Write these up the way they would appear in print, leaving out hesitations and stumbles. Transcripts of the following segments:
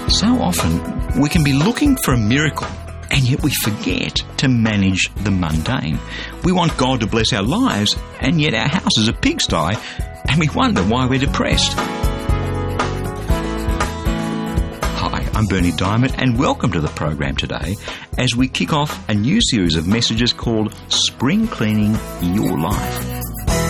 So often we can be looking for a miracle, and yet we forget to manage the mundane. We want God to bless our lives, and yet our house is a pigsty, and we wonder why we're depressed. Hi, I'm Bernie Diamond, and welcome to the program today as we kick off a new series of messages called Spring Cleaning Your Life.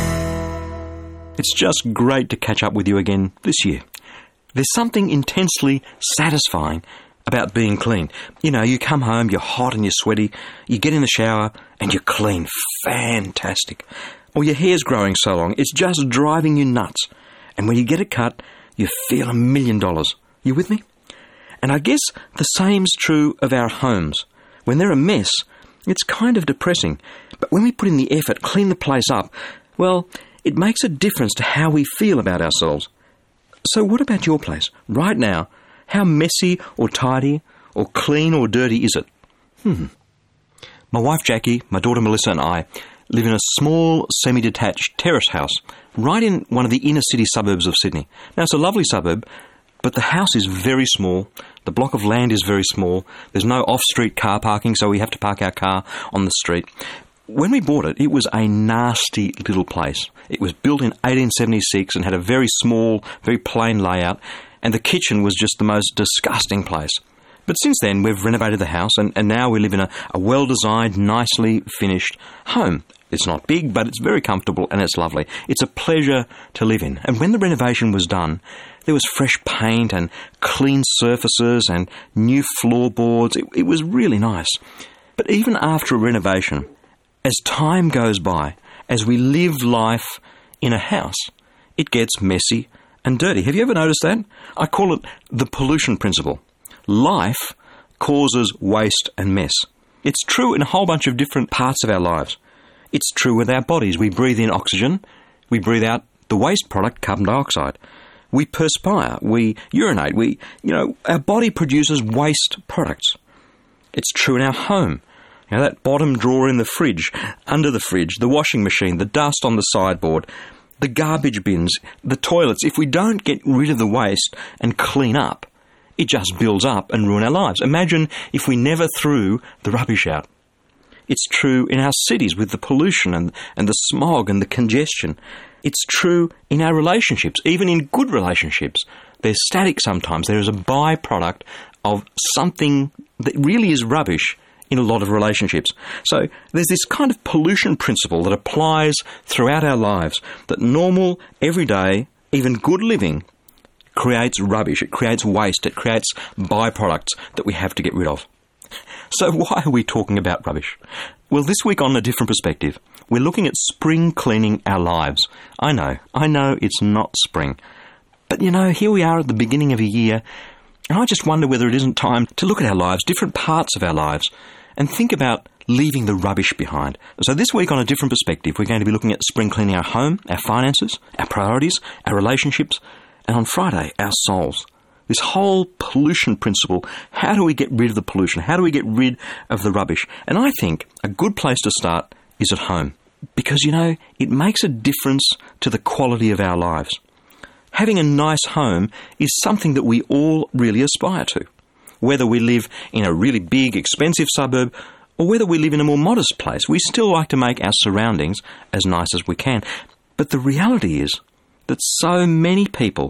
It's just great to catch up with you again this year. There's something intensely satisfying about being clean. You know, you come home, you're hot and you're sweaty, you get in the shower and you're clean. Fantastic. Or your hair's growing so long, it's just driving you nuts. And when you get it cut, you feel $1 million. You with me? And I guess the same's true of our homes. When they're a mess, it's kind of depressing. But when we put in the effort, clean the place up, well, it makes a difference to how we feel about ourselves. So what about your place? Right now, how messy or tidy or clean or dirty is it? My wife Jackie, my daughter Melissa and I live in a small semi-detached terrace house right in one of the inner city suburbs of Sydney. Now, it's a lovely suburb, but the house is very small. The block of land is very small. There's no off-street car parking, so we have to park our car on the street. When we bought it, it was a nasty little place. It was built in 1876 and had a very small, very plain layout, and the kitchen was just the most disgusting place. But since then, we've renovated the house, and now we live in a well-designed, nicely finished home. It's not big, but it's very comfortable and it's lovely. It's a pleasure to live in. And when the renovation was done, there was fresh paint and clean surfaces and new floorboards. It was really nice. But even after a renovation, as time goes by, as we live life in a house, it gets messy and dirty. Have you ever noticed that? I call it the pollution principle. Life causes waste and mess. It's true in a whole bunch of different parts of our lives. It's true with our bodies. We breathe in oxygen. We breathe out the waste product, carbon dioxide. We perspire. We urinate. Our body produces waste products. It's true in our home. Now, that bottom drawer in the fridge, under the fridge, the washing machine, the dust on the sideboard, the garbage bins, the toilets, if we don't get rid of the waste and clean up, it just builds up and ruins our lives. Imagine if we never threw the rubbish out. It's true in our cities with the pollution and the smog and the congestion. It's true in our relationships, even in good relationships. They're static sometimes. There is a byproduct of something that really is rubbish in a lot of relationships. So there's this kind of pollution principle that applies throughout our lives, that normal, everyday, even good living creates rubbish, it creates waste, it creates byproducts that we have to get rid of. So why are we talking about rubbish? Well, this week on A Different Perspective, we're looking at spring cleaning our lives. I know it's not spring. But here we are at the beginning of a year, and I just wonder whether it isn't time to look at our lives, different parts of our lives, and think about leaving the rubbish behind. So this week on A Different Perspective, we're going to be looking at spring cleaning our home, our finances, our priorities, our relationships, and on Friday, our souls. This whole pollution principle, how do we get rid of the pollution? How do we get rid of the rubbish? And I think a good place to start is at home. Because, it makes a difference to the quality of our lives. Having a nice home is something that we all really aspire to. Whether we live in a really big, expensive suburb, or whether we live in a more modest place, we still like to make our surroundings as nice as we can. But the reality is that so many people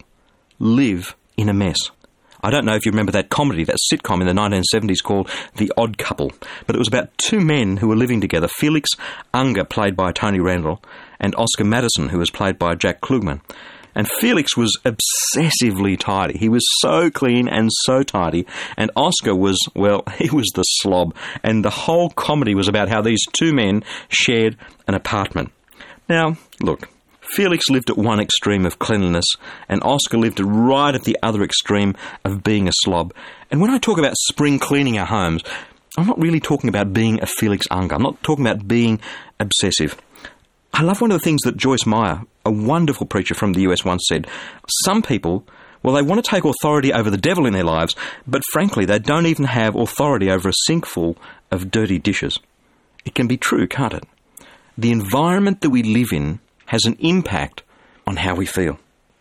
live in a mess. I don't know if you remember that comedy, that sitcom in the 1970s called The Odd Couple, but it was about two men who were living together, Felix Unger, played by Tony Randall, and Oscar Madison, who was played by Jack Klugman. And Felix was obsessively tidy. He was so clean and so tidy. And Oscar was, he was the slob. And the whole comedy was about how these two men shared an apartment. Now, look, Felix lived at one extreme of cleanliness, and Oscar lived right at the other extreme of being a slob. And when I talk about spring cleaning our homes, I'm not really talking about being a Felix Unger. I'm not talking about being obsessive. I love one of the things that Joyce Meyer, a wonderful preacher from the US, once said. Some people, they want to take authority over the devil in their lives, but frankly, they don't even have authority over a sink full of dirty dishes. It can be true, can't it? The environment that we live in has an impact on how we feel.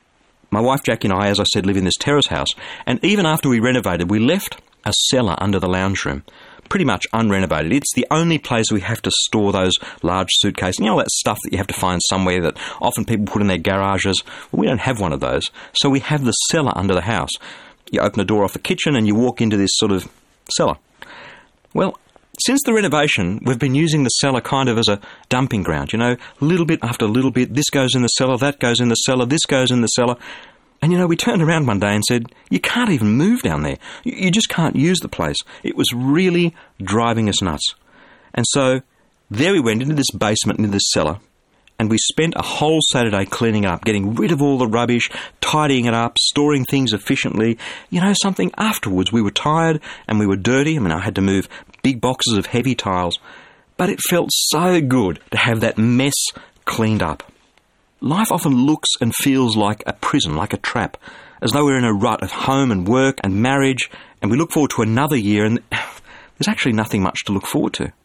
My wife Jackie and I, as I said, live in this terrace house, and even after we renovated, we left a cellar under the lounge room, pretty much unrenovated. It's the only place we have to store those large suitcases. You know, that stuff that you have to find somewhere that often people put in their garages? Well, we don't have one of those, so we have the cellar under the house. You open the door off the kitchen and you walk into this sort of cellar. Well, since the renovation, we've been using the cellar kind of as a dumping ground, you know, little bit after little bit. This goes in the cellar, that goes in the cellar, this goes in the cellar. And, you know, we turned around one day and said, you can't even move down there. You just can't use the place. It was really driving us nuts. And so there we went into this basement, into this cellar, and we spent a whole Saturday cleaning it up, getting rid of all the rubbish, tidying it up, storing things efficiently. You know something, afterwards we were tired and we were dirty. I mean, I had to move big boxes of heavy tiles. But it felt so good to have that mess cleaned up. Life often looks and feels like a prison, like a trap, as though we're in a rut of home and work and marriage, and we look forward to another year and there's actually nothing much to look forward to.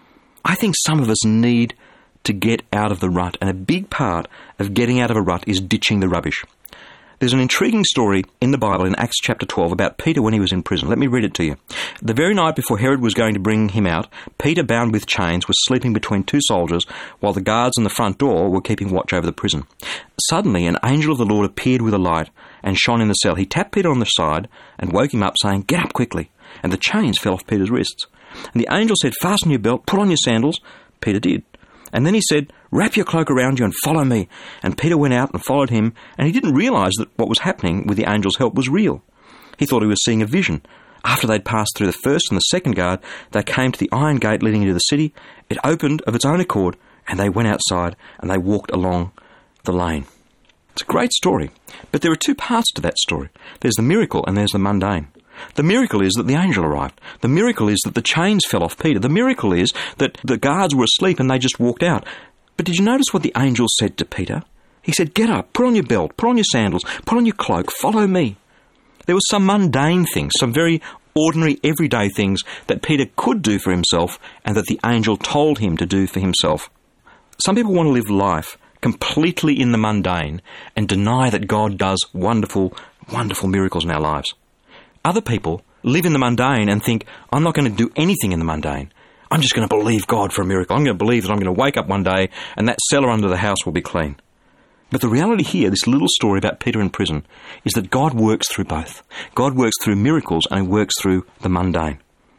I think some of us need to get out of the rut, and a big part of getting out of a rut is ditching the rubbish. There's an intriguing story in the Bible in Acts chapter 12 about Peter when he was in prison. Let me read it to you. The very night before Herod was going to bring him out, Peter, bound with chains, was sleeping between two soldiers while the guards in the front door were keeping watch over the prison. Suddenly, an angel of the Lord appeared with a light and shone in the cell. He tapped Peter on the side and woke him up, saying, "Get up quickly." And the chains fell off Peter's wrists. And the angel said, "Fasten your belt, put on your sandals." Peter did. And then he said, "Wrap your cloak around you and follow me." And Peter went out and followed him, and he didn't realise that what was happening with the angel's help was real. He thought he was seeing a vision. After they'd passed through the first and the second guard, they came to the iron gate leading into the city. It opened of its own accord, and they went outside, and they walked along the lane. It's a great story, but there are two parts to that story. There's the miracle and there's the mundane. The miracle is that the angel arrived. The miracle is that the chains fell off Peter. The miracle is that the guards were asleep and they just walked out. But did you notice what the angel said to Peter? He said, "Get up, put on your belt, put on your sandals, put on your cloak, follow me." There were some mundane things, some very ordinary, everyday things that Peter could do for himself and that the angel told him to do for himself. Some people want to live life completely in the mundane and deny that God does wonderful, wonderful miracles in our lives. Other people live in the mundane and think, I'm not going to do anything in the mundane. I'm just going to believe God for a miracle. I'm going to believe that I'm going to wake up one day and that cellar under the house will be clean. But the reality here, this little story about Peter in prison, is that God works through both. God works through miracles and He works through the mundane.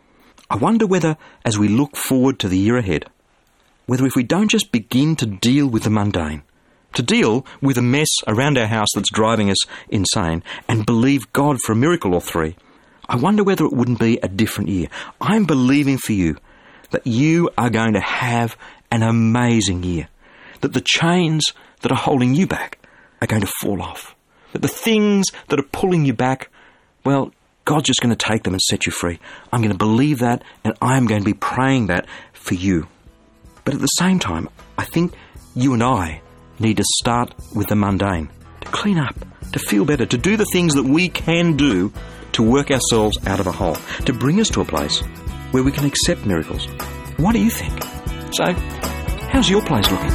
I wonder whether, as we look forward to the year ahead, whether if we don't just begin to deal with the mundane, to deal with a mess around our house that's driving us insane, and believe God for a miracle or three, I wonder whether it wouldn't be a different year. I'm believing for you that you are going to have an amazing year, that the chains that are holding you back are going to fall off, that the things that are pulling you back, well, God's just going to take them and set you free. I'm going to believe that, and I'm going to be praying that for you. But at the same time, I think you and I need to start with the mundane, to clean up, to feel better, to do the things that we can do to work ourselves out of a hole, to bring us to a place where we can accept miracles. What do you think? So, how's your place looking?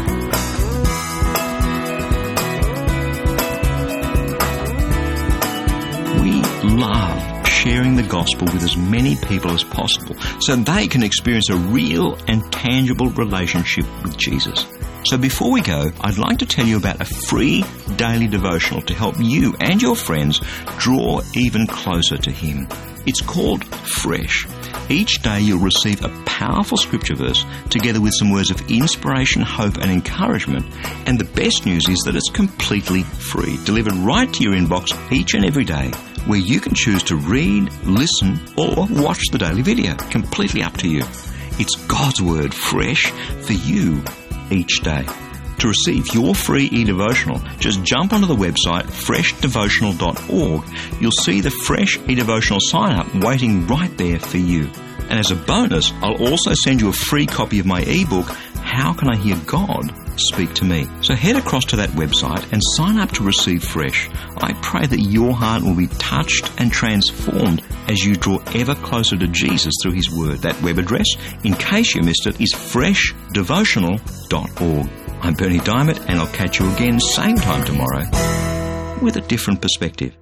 We love sharing the gospel with as many people as possible so they can experience a real and tangible relationship with Jesus. So before we go, I'd like to tell you about a free daily devotional to help you and your friends draw even closer to Him. It's called Fresh. Each day you'll receive a powerful scripture verse together with some words of inspiration, hope and encouragement. And the best news is that it's completely free, delivered right to your inbox each and every day, where you can choose to read, listen or watch the daily video. Completely up to you. It's God's Word fresh for you each day. To receive your free e-devotional, just jump onto the website freshdevotional.org. You'll see the Fresh e-devotional sign-up waiting right there for you. And as a bonus, I'll also send you a free copy of my ebook, How Can I Hear God Speak to Me? So head across to that website and sign up to receive Fresh. I pray that your heart will be touched and transformed as you draw ever closer to Jesus through His Word. That web address, in case you missed it, is freshdevotional.org. I'm Bernie Diamond, and I'll catch you again same time tomorrow. with a different perspective.